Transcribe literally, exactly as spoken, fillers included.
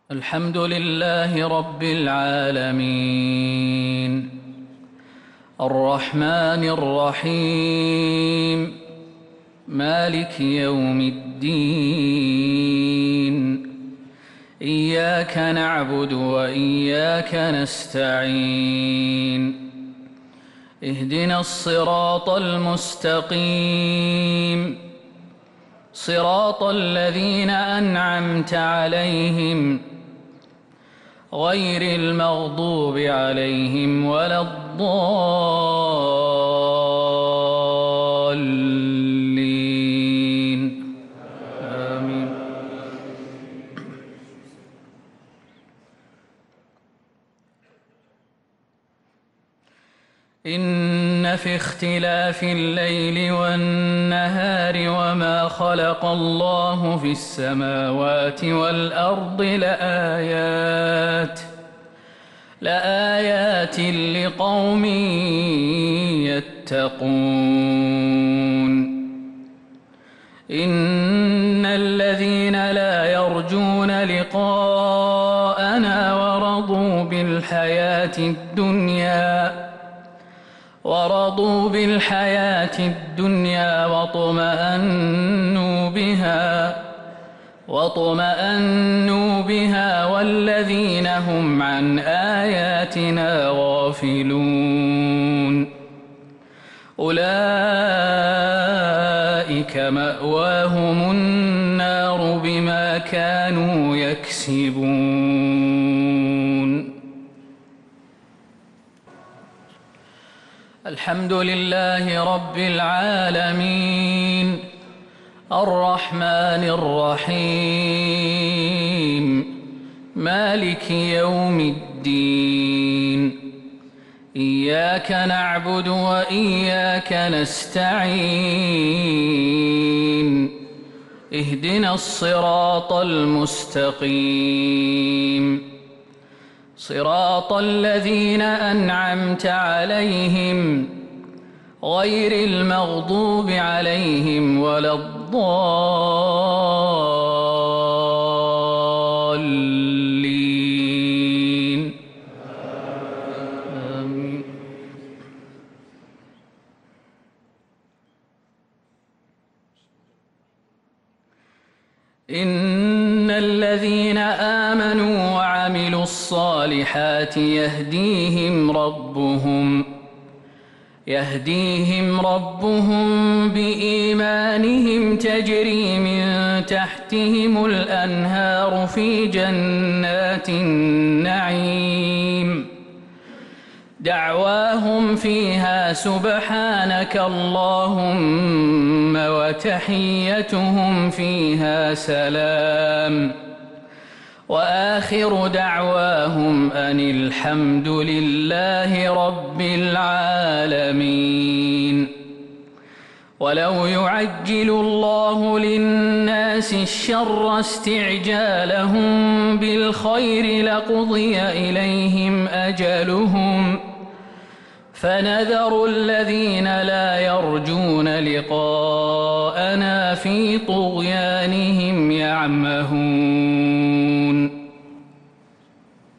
الحمد لله رب العالمين الرحمن الرحيم مالك يوم الدين إياك نعبد وإياك نستعين اهدنا الصراط المستقيم صراط الذين أنعمت عليهم غير المغضوب عليهم ولا الضالين آمين. إن في اختلاف الليل والنهار وما خلق الله في السماوات والأرض لآيات لآيات لقوم يتقون. إن الذين لا يرجون لقاءنا ورضوا بالحياة الدنيا ورضوا بالحياة الدنيا واطمأنوا بها واطمأنوا بها والذين هم عن آياتنا غافلون أولئك مأواهم النار بما كانوا يكسبون. الحمد لله رب العالمين الرحمن الرحيم مالك يوم الدين إياك نعبد وإياك نستعين اهدنا الصراط المستقيم صراط الذين أنعمت عليهم غير المغضوب عليهم ولا الضالين آمين. إن الذين آمنوا وعملوا الصالحات يهديهم ربهم يهديهم ربهم بإيمانهم تجري من تحتهم الأنهار في جنات النعيم دعواهم فيها سبحانك اللهم وتحيتهم فيها سلام وآخر دعواهم أن الحمد لله رب العالمين. ولو يعجل الله للناس الشر استعجالهم بالخير لقضي إليهم أجلهم فنذر الذين لا يرجون لقاءنا في طغيانهم يعمهون.